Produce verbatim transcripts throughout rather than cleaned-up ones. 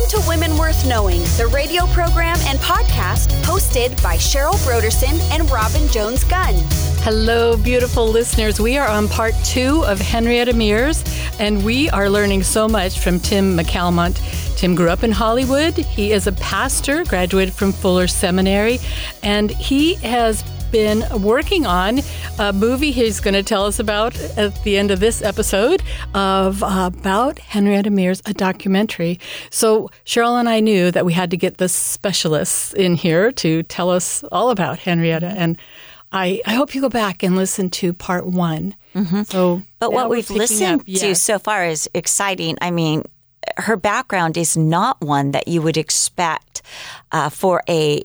to Women Worth Knowing, the radio program and podcast hosted by Cheryl Broderson and Robin Jones-Gunn. Hello, beautiful listeners. We are on part two of Henrietta Mears, and we are learning so much from Tim McCalmont. Tim grew up in Hollywood. He is a pastor, graduated from Fuller Seminary, and he has been working on a movie he's going to tell us about at the end of this episode of uh, about Henrietta Mears, a documentary. So Cheryl and I knew that we had to get the specialists in here to tell us all about Henrietta, and I, I hope you go back and listen to part one. Mm-hmm. So, but what we've listened up, yes. to so far is exciting. I mean, her background is not one that you would expect uh, for a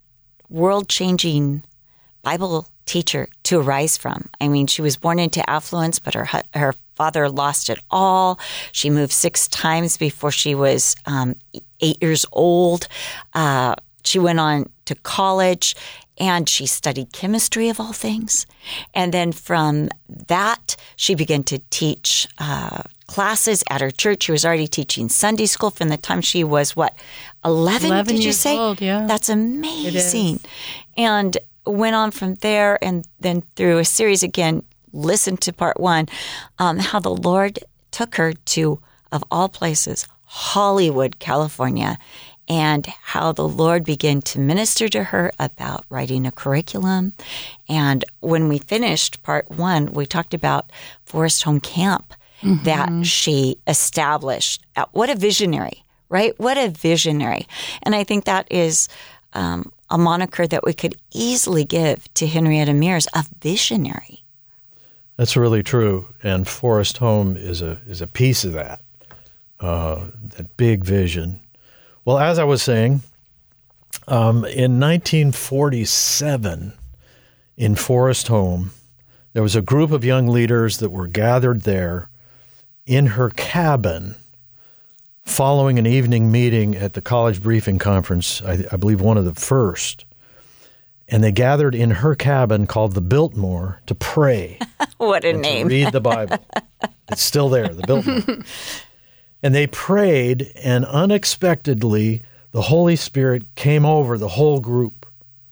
world-changing Bible teacher to arise from. I mean, she was born into affluence, but her her father lost it all. She moved six times before she was um, eight years old. Uh, she went on to college, and she studied chemistry, of all things. And then from that, she began to teach uh, classes at her church. She was already teaching Sunday school from the time she was, what, eleven, eleven did you years say? Old, yeah. That's amazing. And went on from there, and then through a series again, listen to part one, um, how the Lord took her to, of all places, Hollywood, California, and how the Lord began to minister to her about writing a curriculum. And when we finished part one, we talked about Forest Home Camp mm-hmm. that she established. What a visionary, right? What a visionary. And I think that is um, a moniker that we could easily give to Henrietta Mears, a visionary. That's really true. And Forest Home is a is a piece of that, uh, that big vision. Well, as I was saying, um, in nineteen forty-seven, in Forest Home, there was a group of young leaders that were gathered there in her cabin following an evening meeting at the College Briefing Conference, I, I believe one of the first. And they gathered in her cabin called the Biltmore to pray. What a and name. To read the Bible. It's still there, the Biltmore. And they prayed, and unexpectedly, the Holy Spirit came over the whole group.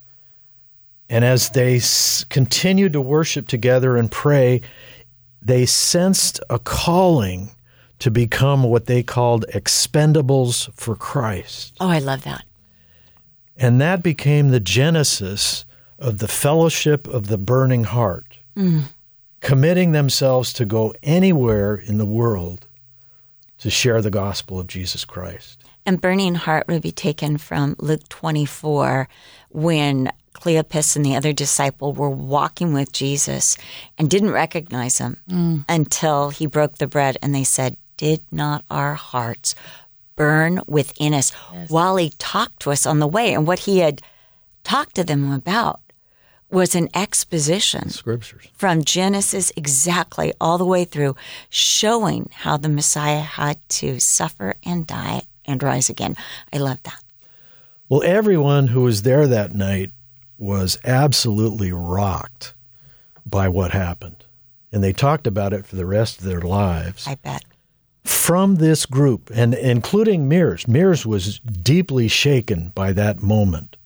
And as they s- continued to worship together and pray, they sensed a calling to become what they called expendables for Christ. Oh, I love that. And that became the genesis of the Fellowship of the Burning Heart, mm. committing themselves to go anywhere in the world to share the gospel of Jesus Christ. And Burning Heart would be taken from Luke twenty-four, when Cleopas and the other disciple were walking with Jesus and didn't recognize him mm. until he broke the bread, and they said, "Did not our hearts burn within us?" Yes. While he talked to us on the way. And what he had talked to them about was an exposition. Scriptures. From Genesis exactly all the way through, showing how the Messiah had to suffer and die and rise again. I love that. Well, everyone who was there that night was absolutely rocked by what happened. And they talked about it for the rest of their lives. I bet. From this group, and including Mears, Mears was deeply shaken by that moment.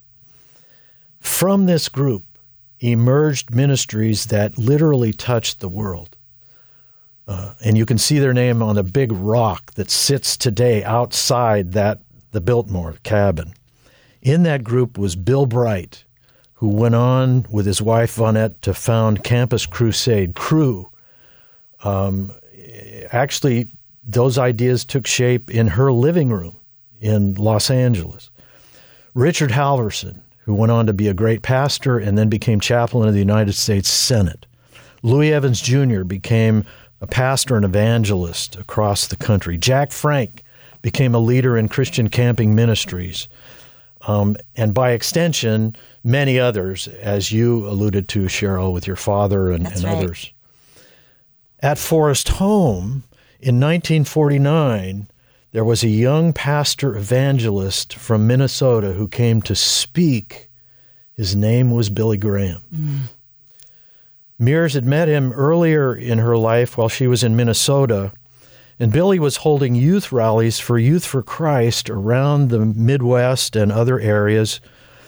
From this group emerged ministries that literally touched the world. Uh, and you can see their name on a big rock that sits today outside that the Biltmore cabin. In that group was Bill Bright, who went on with his wife Vonette to found Campus Crusade, Cru. Um, actually, those ideas took shape in her living room in Los Angeles. Richard Halverson, who went on to be a great pastor and then became chaplain of the United States Senate. Louis Evans Junior became a pastor and evangelist across the country. Jack Frank became a leader in Christian camping ministries. Um, and by extension, many others, as you alluded to, Cheryl, with your father and, and right. others. At Forest Home, in nineteen forty-nine, there was a young pastor evangelist from Minnesota who came to speak. His name was Billy Graham. Mm. Mears had met him earlier in her life while she was in Minnesota, And Billy was holding youth rallies for Youth for Christ around the Midwest and other areas.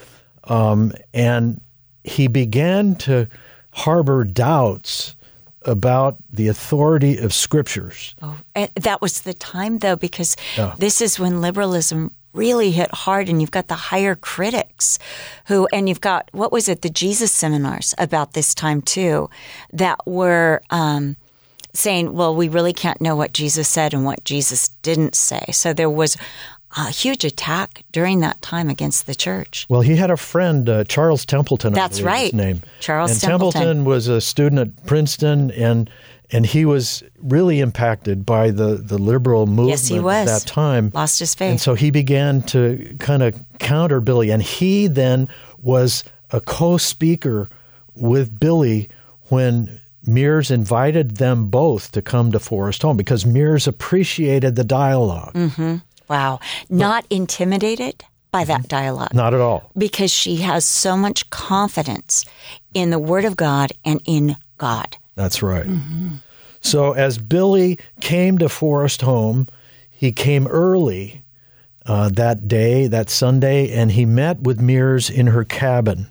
Um, and he began to harbor doubts about the authority of scriptures. Oh, and that was the time, though, because Yeah. this is when liberalism really hit hard, and you've got the higher critics who, and you've got, what was it, the Jesus seminars about this time, too, that were um, saying, well, we really can't know what Jesus said and what Jesus didn't say. So there was a huge attack during that time against the church. Well, he had a friend, uh, Charles Templeton. That's I believe right. His name. Charles and Templeton. Templeton was a student at Princeton, and and he was really impacted by the, the liberal movement Yes, he was. at that time. Lost his faith. And so he began to kind of counter Billy, and he then was a co-speaker with Billy when Mears invited them both to come to Forest Home, because Mears appreciated the dialogue. Mm-hmm. Wow. Not intimidated by that dialogue. Not at all. Because she has so much confidence in the Word of God and in God. That's right. Mm-hmm. So as Billy came to Forest Home, he came early uh, that day, that Sunday, and he met with Mears in her cabin.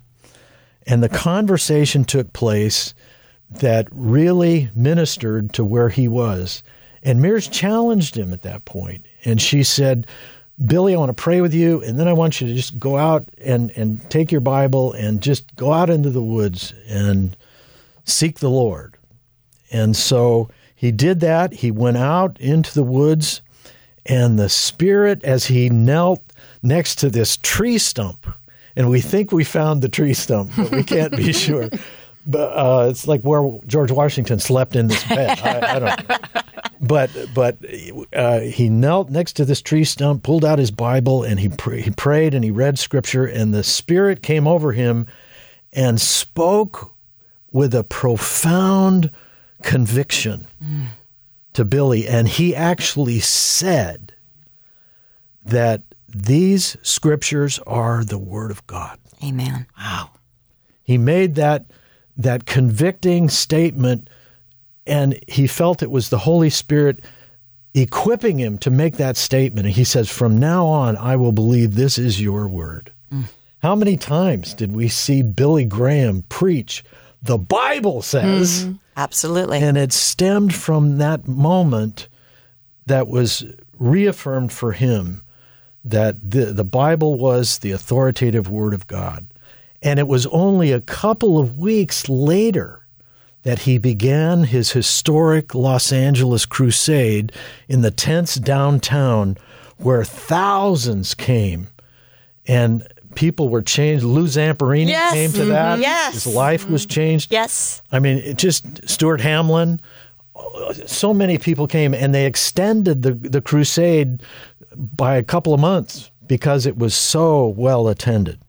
And the conversation took place that really ministered to where he was. And Mears challenged him at that point. And she said, Billy, I want to pray with you, and then I want you to just go out and, and take your Bible and just go out into the woods and seek the Lord. And so he did that. He went out into the woods, and the Spirit, as he knelt next to this tree stump, and we think we found the tree stump, but we can't be sure. But uh, it's like where George Washington slept in this bed. I, I don't know. But but uh, he knelt next to this tree stump, pulled out his Bible, and he pr- he prayed and he read Scripture, and the Spirit came over him and spoke with a profound conviction mm. to Billy. And he actually said that these Scriptures are the Word of God. Amen. Wow. He made that that convicting statement, and he felt it was the Holy Spirit equipping him to make that statement. And he says, from now on, I will believe this is your word. Mm. How many times did we see Billy Graham preach, the Bible says? Mm-hmm. Absolutely. And it stemmed from that moment that was reaffirmed for him that the, the Bible was the authoritative word of God. And it was only a couple of weeks later that he began his historic Los Angeles crusade in the tents downtown, where thousands came and people were changed. Lou Zamperini yes. came to mm-hmm. that. Yes. His life was changed. Yes. I mean, it just Stuart Hamlin, so many people came, and they extended the, the crusade by a couple of months because it was so well attended.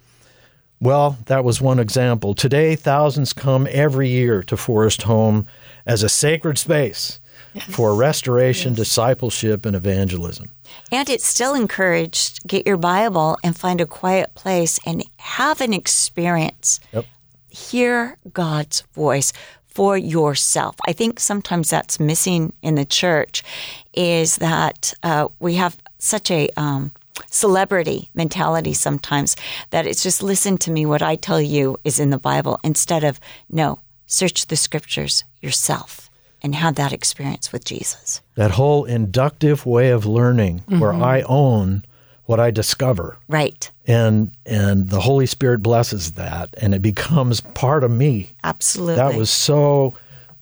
Well, that was one example. Today, thousands come every year to Forest Home as a sacred space yes. for restoration, yes. discipleship, and evangelism. And it's still encouraged, get your Bible and find a quiet place and have an experience. Yep. Hear God's voice for yourself. I think sometimes that's missing in the church, is that uh, we have such a um, celebrity mentality sometimes that it's just listen to me, what I tell you is in the Bible, instead of, no, search the Scriptures yourself and have that experience with Jesus. That whole inductive way of learning mm-hmm. where I own what I discover. Right. And and the Holy Spirit blesses that, and it becomes part of me. Absolutely. That was so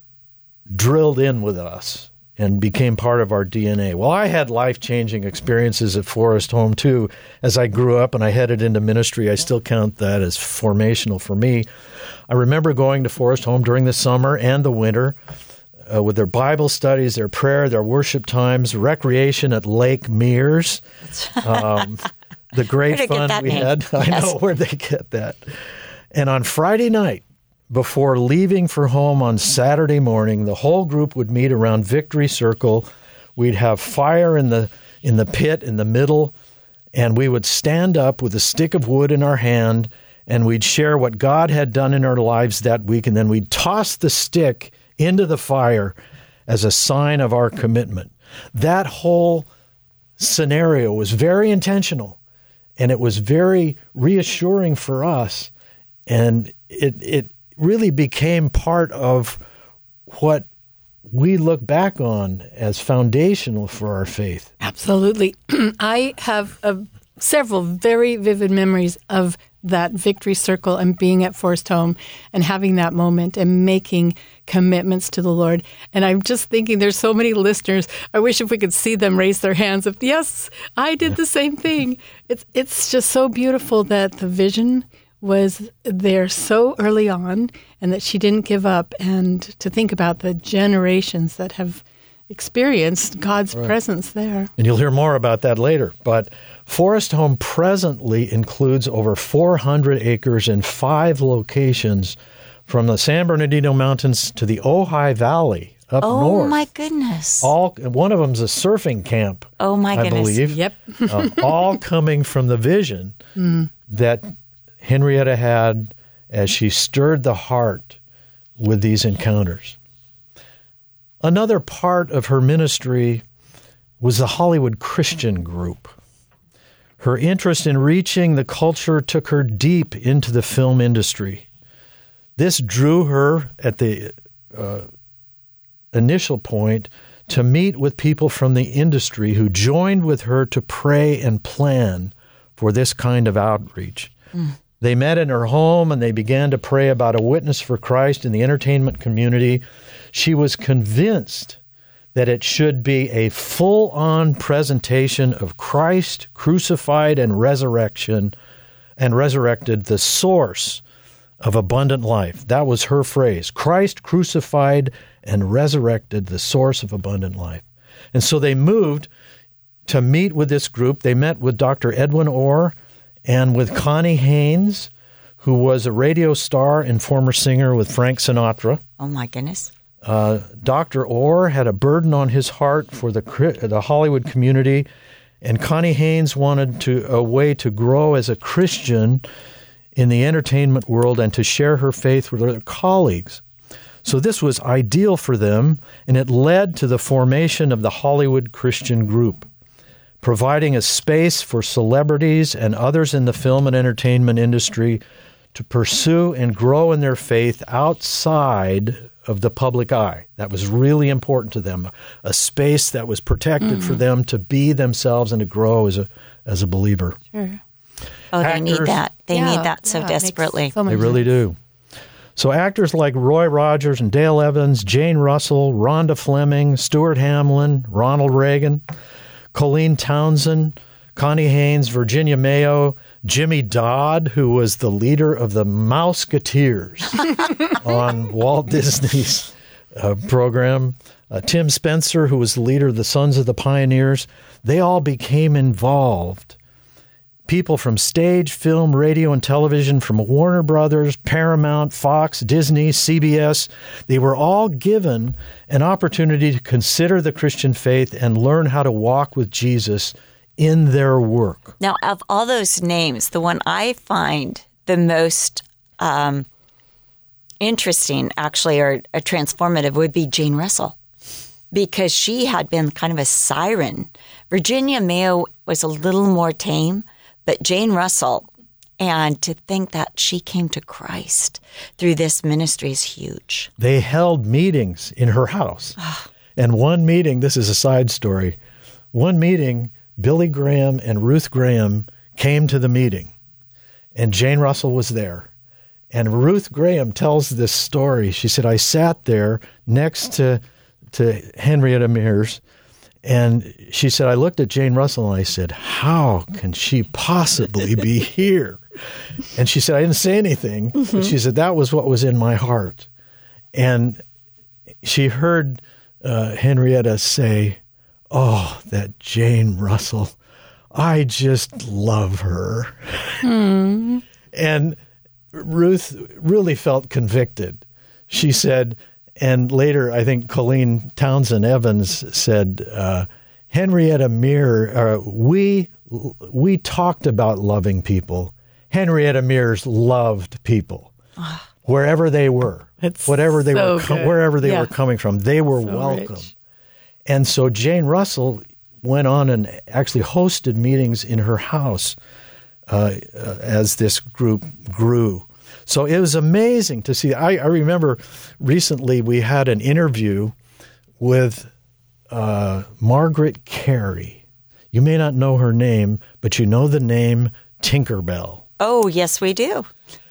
drilled in with us and became part of our D N A. Well, I had life-changing experiences at Forest Home, too. As I grew up and I headed into ministry, I still count that as formational for me. I remember going to Forest Home during the summer and the winter uh, with their Bible studies, their prayer, their worship times, recreation at Lake Mears. Um, the great fun we name? had. I yes. know, where'd they get that? And on Friday night, before leaving for home on Saturday morning, the whole group would meet around Victory Circle. We'd have fire in the in the pit in the middle, and we would stand up with a stick of wood in our hand, and we'd share what God had done in our lives that week, and then we'd toss the stick into the fire as a sign of our commitment. That whole scenario was very intentional, and it was very reassuring for us, and it it really became part of what we look back on as foundational for our faith. Absolutely. I have uh, several very vivid memories of that victory circle and being at Forest Home and having that moment and making commitments to the Lord. And I'm just thinking there's so many listeners. I wish if we could see them raise their hands of, yes, I did the same thing. It's it's just so beautiful that the vision was there so early on and that she didn't give up, and to think about the generations that have experienced God's right. presence there. And you'll hear more about that later. But Forest Home presently includes over four hundred acres in five locations from the San Bernardino Mountains to the Ojai Valley up oh, north. Oh, my goodness. All One of them's a surfing camp, Oh, my I goodness. believe. Yep. uh, all coming from the vision mm. that Henrietta had as she stirred the heart with these encounters. Another part of her ministry was the Hollywood Christian Group. Her interest in reaching the culture took her deep into the film industry. This drew her at the uh, initial point to meet with people from the industry who joined with her to pray and plan for this kind of outreach. Mm. They met in her home and they began to pray about a witness for Christ in the entertainment community. She was convinced that it should be a full-on presentation of Christ crucified and resurrection and resurrected, the source of abundant life. That was her phrase. Christ crucified and resurrected, the source of abundant life. And so they moved to meet with this group. They met with Doctor Edwin Orr and with Connie Haynes, who was a radio star and former singer with Frank Sinatra. Oh, my goodness. Uh, Doctor Orr had a burden on his heart for the the Hollywood community, and Connie Haynes wanted to a way to grow as a Christian in the entertainment world and to share her faith with her colleagues. So this was ideal for them, and it led to the formation of the Hollywood Christian Group, providing a space for celebrities and others in the film and entertainment industry to pursue and grow in their faith outside of the public eye. That was really important to them, a space that was protected mm-hmm. for them to be themselves and to grow as a as a believer. Sure. Oh, Actors, they need that. They yeah, need that so yeah, desperately. So they really do. So actors like Roy Rogers and Dale Evans, Jane Russell, Rhonda Fleming, Stuart Hamlin, Ronald Reagan, Colleen Townsend, Connie Haynes, Virginia Mayo, Jimmy Dodd, who was the leader of the Mouseketeers on Walt Disney's uh, program, uh, Tim Spencer, who was the leader of the Sons of the Pioneers, they all became involved. People from stage, film, radio, and television, from Warner Brothers, Paramount, Fox, Disney, C B S, they were all given an opportunity to consider the Christian faith and learn how to walk with Jesus in their work. Now, of all those names, the one I find the most um, interesting, actually, or uh, transformative would be Jane Russell, because she had been kind of a siren. Virginia Mayo was a little more tame, but Jane Russell, and to think that she came to Christ through this ministry is huge. They held meetings in her house. And one meeting, this is a side story, one meeting, Billy Graham and Ruth Graham came to the meeting, and Jane Russell was there. And Ruth Graham tells this story. She said, I sat there next to, to Henrietta Mears, and she said, I looked at Jane Russell and I said, how can she possibly be here? And she said, I didn't say anything, mm-hmm. but she said, that was what was in my heart. And she heard uh, Henrietta say, oh, that Jane Russell, I just love her. Mm. And Ruth really felt convicted. She said, and later, I think Colleen Townsend Evans said, uh, Henrietta Mears, uh, we we talked about loving people. Henrietta Mears loved people wherever they were, It's whatever they so were, com- good. wherever they yeah. were coming from. They were so welcome. Rich. And so Jane Russell went on and actually hosted meetings in her house uh, uh, as this group grew. So it was amazing to see. I, I remember recently we had an interview with uh, Margaret Carey. You may not know her name, but you know the name Tinkerbell. Oh, yes, we do.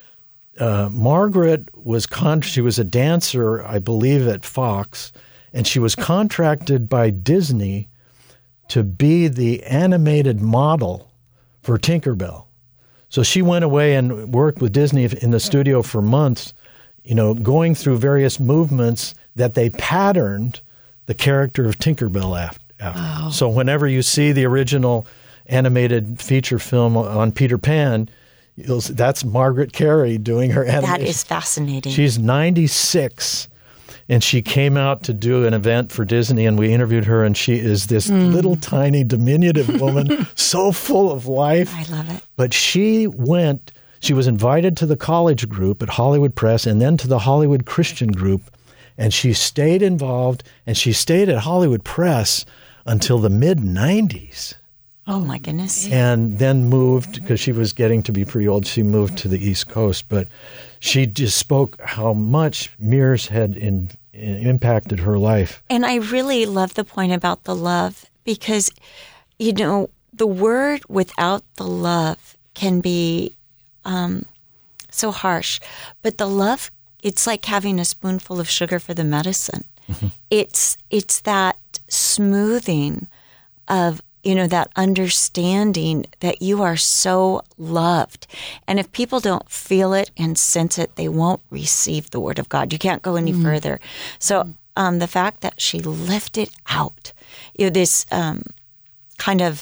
Uh, Margaret was con- she was a dancer, I believe, at Fox, and she was contracted by Disney to be the animated model for Tinkerbell. So she went away and worked with Disney in the studio for months, you know, going through various movements that they patterned the character of Tinkerbell after. Wow. So whenever you see the original animated feature film on Peter Pan, you'll, that's Margaret Carey doing her animation. That is fascinating. She's ninety-six, and she came out to do an event for Disney, and we interviewed her, and she is this mm. little tiny diminutive woman, so full of life. I love it. But she went, she was invited to the college group at Hollywood Press and then to the Hollywood Christian group, and she stayed involved, and she stayed at Hollywood Press until the mid nineties. Oh, my goodness. And then moved, because she was getting to be pretty old, she moved to the East Coast. But she just spoke how much Mears had in, in impacted her life. And I really love the point about the love, because, you know, the word without the love can be um, so harsh. But the love, it's like having a spoonful of sugar for the medicine. Mm-hmm. It's it's that smoothing of, you know, that understanding that you are so loved. And if people don't feel it and sense it, they won't receive the word of God. You can't go any mm. further. So um, the fact that she lifted out, you know, this um, kind of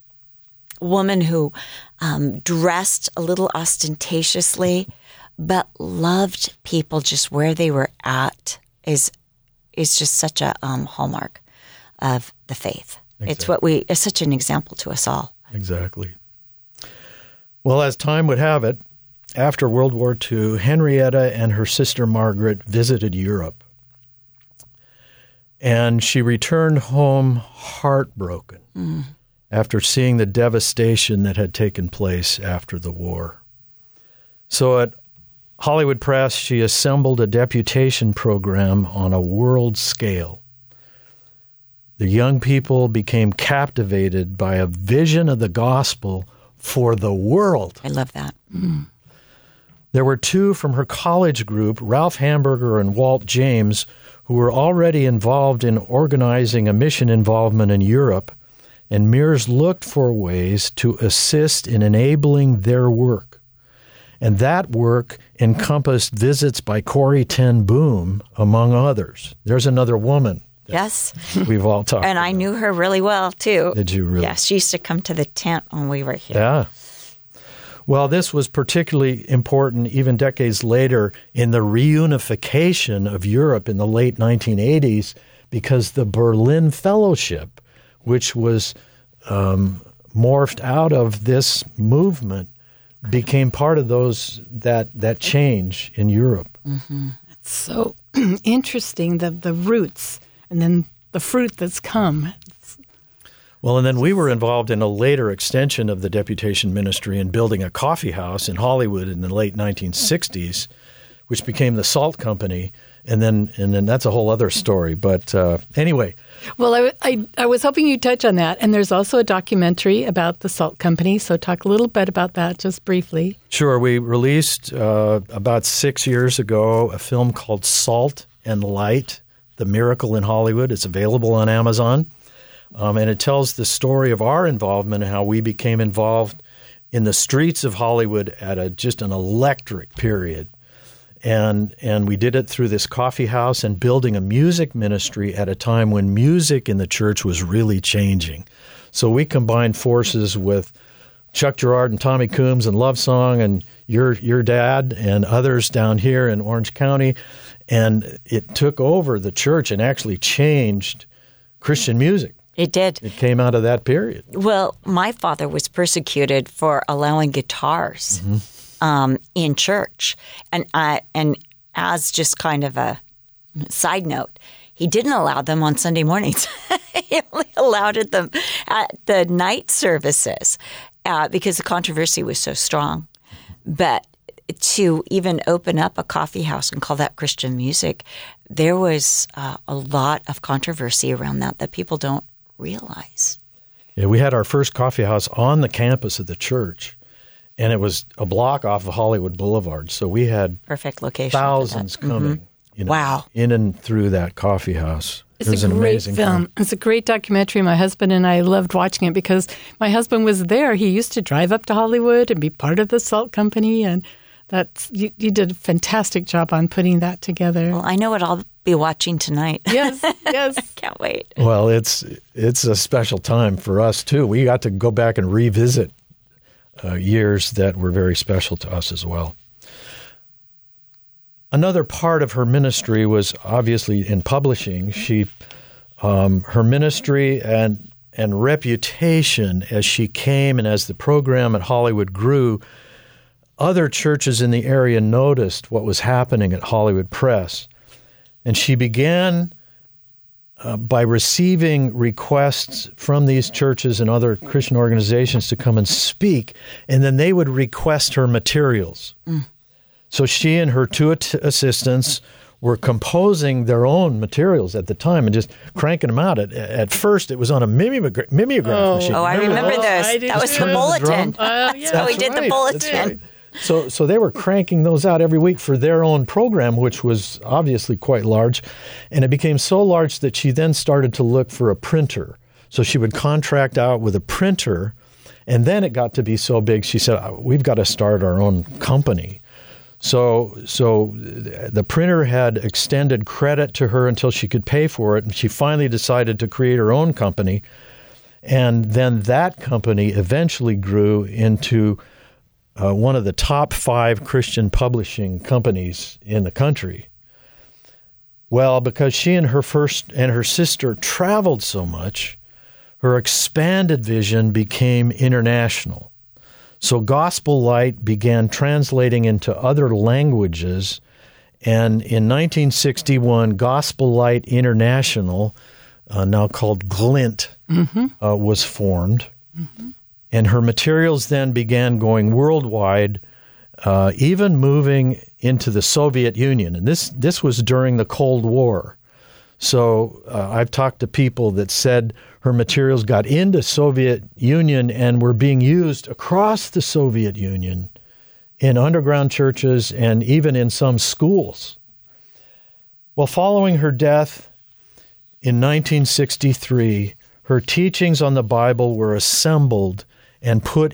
woman who um, dressed a little ostentatiously, but loved people just where they were at, is is just such a um, hallmark of the faith. Exactly. It's what we, it's such an example to us all. Exactly. Well, as time would have it, after World War Two, Henrietta and her sister Margaret visited Europe. And she returned home heartbroken mm. after seeing the devastation that had taken place after the war. So at Hollywood Press, she assembled a deputation program on a world scale. The young people became captivated by a vision of the gospel for the world. I love that. Mm. There were two from her college group, Ralph Hamburger and Walt James, who were already involved in organizing a mission involvement in Europe, and Mears looked for ways to assist in enabling their work. And that work encompassed visits by Corrie ten Boom, among others. There's another woman. Yes. We've all talked And about. I knew her really well, too. Did you really? Yes, she used to come to the tent when we were here. Yeah. Well, this was particularly important even decades later in the reunification of Europe in the late nineteen eighties, because the Berlin Fellowship, which was um, morphed out of this movement, became part of those that that change in Europe. Mm-hmm. That's so interesting, the the roots and then the fruit that's come. Well, and then we were involved in a later extension of the deputation ministry in building a coffee house in Hollywood in the late nineteen sixties, which became the Salt Company. And then and then that's a whole other story. But uh, anyway. Well, I, I, I was hoping you'd touch on that. And there's also a documentary about the Salt Company. So talk a little bit about that just briefly. Sure. We released uh, about six years ago a film called Salt and Light, The Miracle in Hollywood. It's available on Amazon. Um, and it tells the story of our involvement and how we became involved in the streets of Hollywood at a just an electric period. And and we did it through this coffee house and building a music ministry at a time when music in the church was really changing. So we combined forces with Chuck Girard and Tommy Coombs and Love Song and your your dad and others down here in Orange County. And it took over the church and actually changed Christian music. It did. It came out of that period. Well, my father was persecuted for allowing guitars. Mm-hmm. Um, in church. And I, and as just kind of a side note, he didn't allow them on Sunday mornings. He only allowed them at the night services uh, because the controversy was so strong. But to even open up a coffee house and call that Christian music, there was uh, a lot of controversy around that that people don't realize. Yeah, we had our first coffee house on the campus of the church, and it was a block off of Hollywood Boulevard. So we had perfect location. Thousands coming, mm-hmm. you know, wow. in and through that coffee house. It's it was a an great amazing film. film. It's a great documentary. My husband and I loved watching it because my husband was there. He used to drive up to Hollywood and be part of the Salt Company, and that's you, you did a fantastic job on putting that together. Well, I know what I'll be watching tonight. Yes, yes. Can't wait. Well, it's it's a special time for us, too. We got to go back and revisit uh, years that were very special to us as well. Another part of her ministry was obviously in publishing. She, um, her ministry and and reputation as she came and as the program at Hollywood grew, other churches in the area noticed what was happening at Hollywood Press. And she began uh, by receiving requests from these churches and other Christian organizations to come and speak, and then they would request her materials. Mm. So she and her two at- assistants were composing their own materials at the time and just cranking them out. At, at first, it was on a mimeograph, mimeograph oh. machine. Oh, I remember oh, those. I that was too. the bulletin. Uh, yeah. So we did right. the bulletin. That's right. So, so they were cranking those out every week for their own program, which was obviously quite large. And it became so large that she then started to look for a printer. So she would contract out with a printer. And then it got to be so big, she said, we've got to start our own company. So, so the printer had extended credit to her until she could pay for it. And she finally decided to create her own company. And then that company eventually grew into Uh, one of the top five Christian publishing companies in the country. Well, because she and her first and her sister traveled so much, her expanded vision became international. So Gospel Light began translating into other languages, and in nineteen sixty-one, Gospel Light International, uh, now called Glint, mm-hmm. uh, was formed. Mm-hmm. And her materials then began going worldwide, uh, even moving into the Soviet Union. And this this was during the Cold War. So uh, I've talked to people that said her materials got into Soviet Union and were being used across the Soviet Union in underground churches and even in some schools. Well, following her death in nineteen sixty-three, her teachings on the Bible were assembled and put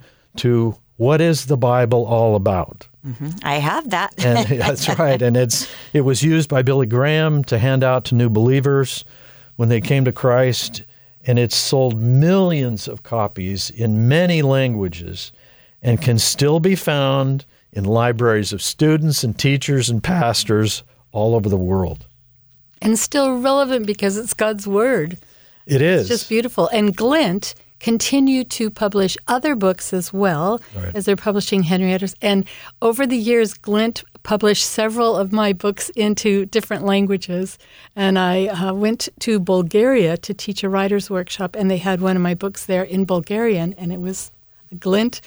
into What is the Bible All About? Mm-hmm. I have that. And that's right. And it's it was used by Billy Graham to hand out to new believers when they came to Christ. And it's sold millions of copies in many languages and can still be found in libraries of students and teachers and pastors all over the world. And still relevant because it's God's Word. It is. It's just beautiful. And Glint continue to publish other books as well, right, as they're publishing Henrietta's. And over the years, Glint published several of my books into different languages. And I uh, went to Bulgaria to teach a writer's workshop, and they had one of my books there in Bulgarian, and it was a Glint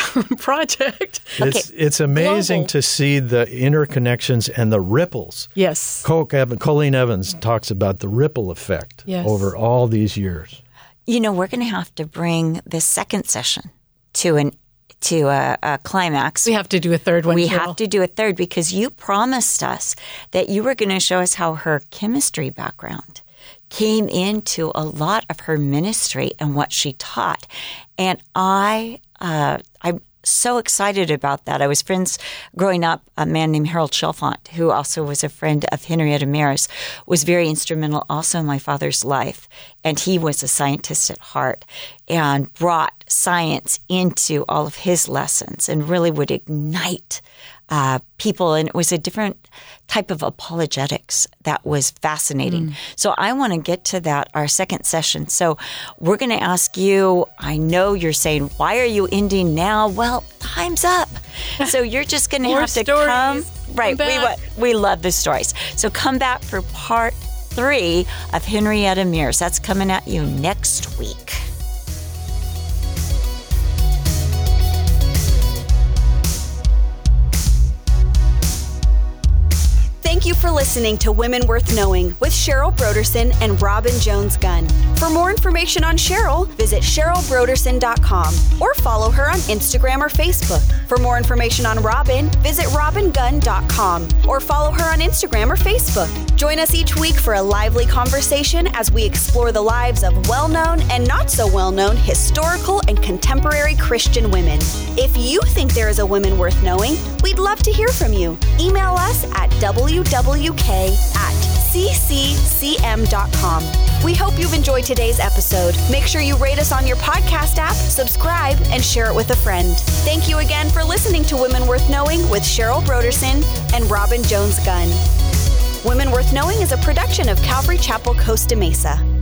project. It's okay. it's amazing Global. to see the interconnections and the ripples. Yes. Cole, Colleen Evans talks about the ripple effect yes. over all these years. You know, we're going to have to bring this second session to an to a, a climax. We have to do a third one. We Cheryl. have to do a third because you promised us that you were going to show us how her chemistry background came into a lot of her ministry and what she taught. And I, uh, I'm so excited about that. I was friends growing up. A man named Harold Chalfant, who also was a friend of Henrietta Mears, was very instrumental also in my father's life. And he was a scientist at heart and brought science into all of his lessons and really would ignite uh, people. And it was a different type of apologetics that was fascinating. Mm. So I want to get to that, our second session. So we're going to ask you, I know you're saying, why are you ending now? Well, time's up. So you're just going to have to stories. come. Right. Come we, we love the stories. So come back for part three of Henrietta Mears. That's coming at you next week. Thank you for listening to Women Worth Knowing with Cheryl Broderson and Robin Jones Gunn. For more information on Cheryl, visit cheryl broderson dot com or follow her on Instagram or Facebook. For more information on Robin, visit robin gunn dot com or follow her on Instagram or Facebook. Join us each week for a lively conversation as we explore the lives of well-known and not so well-known historical and contemporary Christian women. If you think there is a woman worth knowing, we'd love to hear from you. Email us at w w k at c c c m dot com. We hope you've enjoyed today's episode. Make sure you rate us on your podcast app, subscribe, and share it with a friend. Thank you again for listening to Women Worth Knowing with Cheryl Broderson and Robin Jones Gunn. Women Worth Knowing is a production of Calvary Chapel, Costa Mesa.